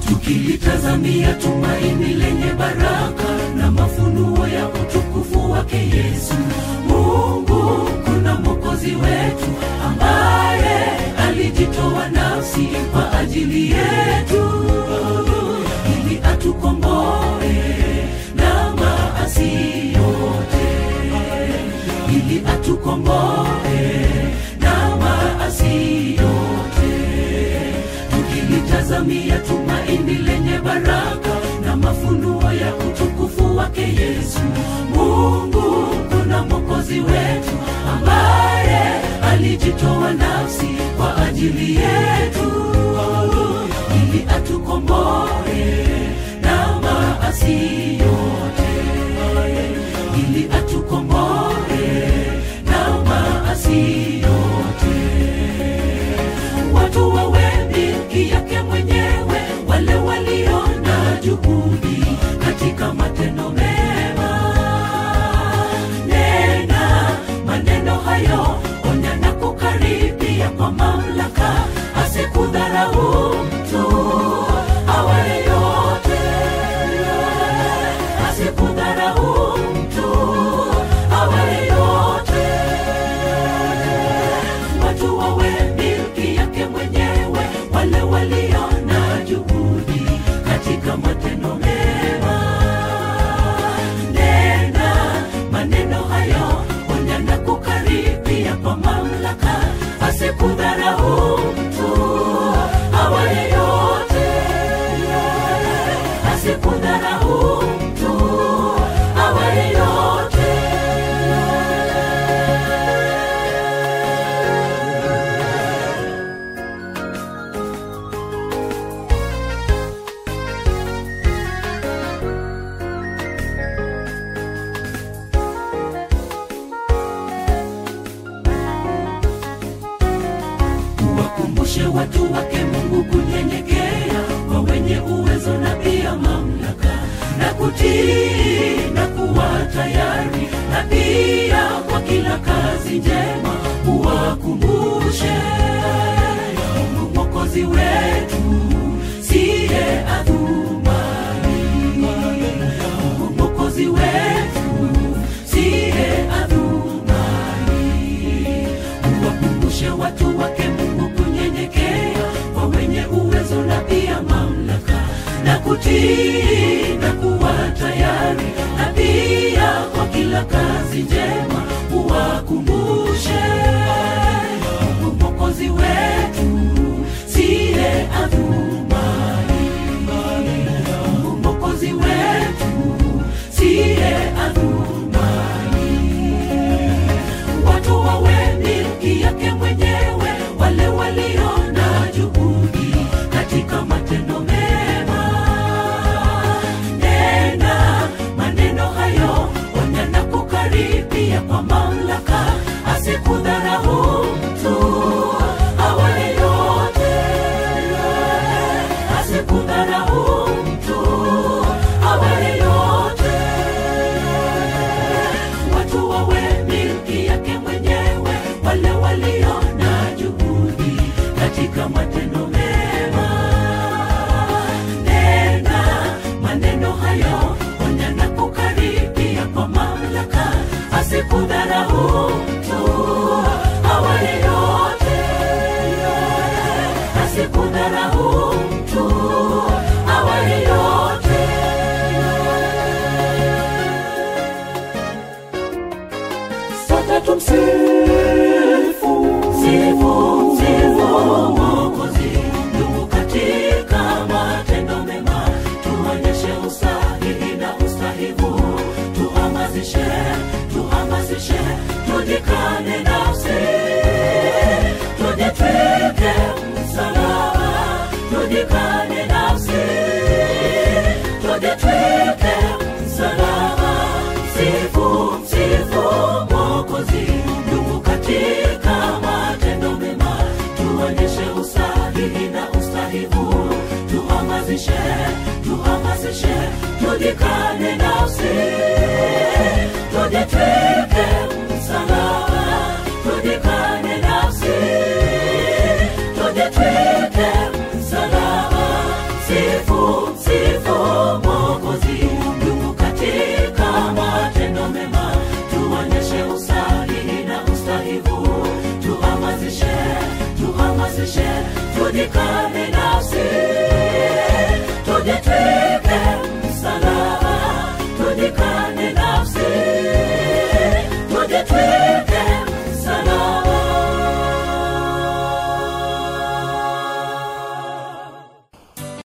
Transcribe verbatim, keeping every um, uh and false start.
tukilitazamia tumaini lenye baraka na mafunuo ya utukufu wake Yesu. Mungu kuna Mwokozi wetu ambaye alijitoa nafsi kwa ajili yetu ili atukomboe na maasi yote, ili atukomboe na maasi yote. Tukilitazamia tumaini lenye baraka na mafunuo ya utukufu wake Yesu. Mungu kuna Mwokozi wetu ambaye alijitoa nafsi kwa ajili yetu ili atukomboe na maasi yote, ili atukomboe na maasi yote. Watu wawe milki yake mwenyewe, wale walio na juhudi katika matendo mema. Nena maneno hayo, onya na kukaribia kwa mamlaka, asikudharau mtu awaye yote, asikudharau mtu awaye yote. Watu wawe milki yake mwenyewe, wale walio na juhudi katika matendo mema. Nena maneno hayo, onya na kukaribia kwa mamlaka, asikudharau mtu awaye yote, asikudharau mtu awaye yote. Wakumbushe watu wake Mungu kunyenyekea kwa wenye uwezo na pia mamlaka, na kutii na kuwa tayari, na pia kwa kila kazi njema. Uwakumbushe Mungu Mwokozi wetu siye adhumani, Mungu Mwokozi wetu siye adhumani. Uwakumbushe watu wake Mungu kunyenyekea kwa wenye uwezo na pia mamlaka, na kutii na kuwa tayari, na pia kwa kila kazi njema. Uwakumbushe Mungu Mwokozi wetu siye adhumani, Mungu Mwokozi wetu siye adhumani. Watu wawe milki yake mwenyewe, wale walio na juhudi katika matendo mema. Nena maneno hayo, onya na kukaribia kwa mamlaka, asikudharau mtu awaye yote, asikudharau mtu awaye yote. Watu wawe milki yake mwenyewe, wale walio na juhudi katika matendo mema. Nena maneno hayo, onya na kukaribia kwa mamlaka, asikudharau mtu awaye yote, asikudharau mtu awaye yote. Sote tumsifu, sifu, sifu Mwokozi. Ndugu katika matendo mema, tuonyeshe usahihi na ustahivu. Tuhamasishe, tuhamasishe, tujikane nafsi, tujitwike msalaba, tujikane nafsi, tujitwike msalaba. Sifu, sifu Mwokozi. Ndugu katika matendo mema, tuonyeshe usahihi na ustahivu. Tuhamasishe, tuhamasishe, tujikane nafsi, tujitwike msalaba, tujikane nafsi, tujitwike msalaba. Sifu katika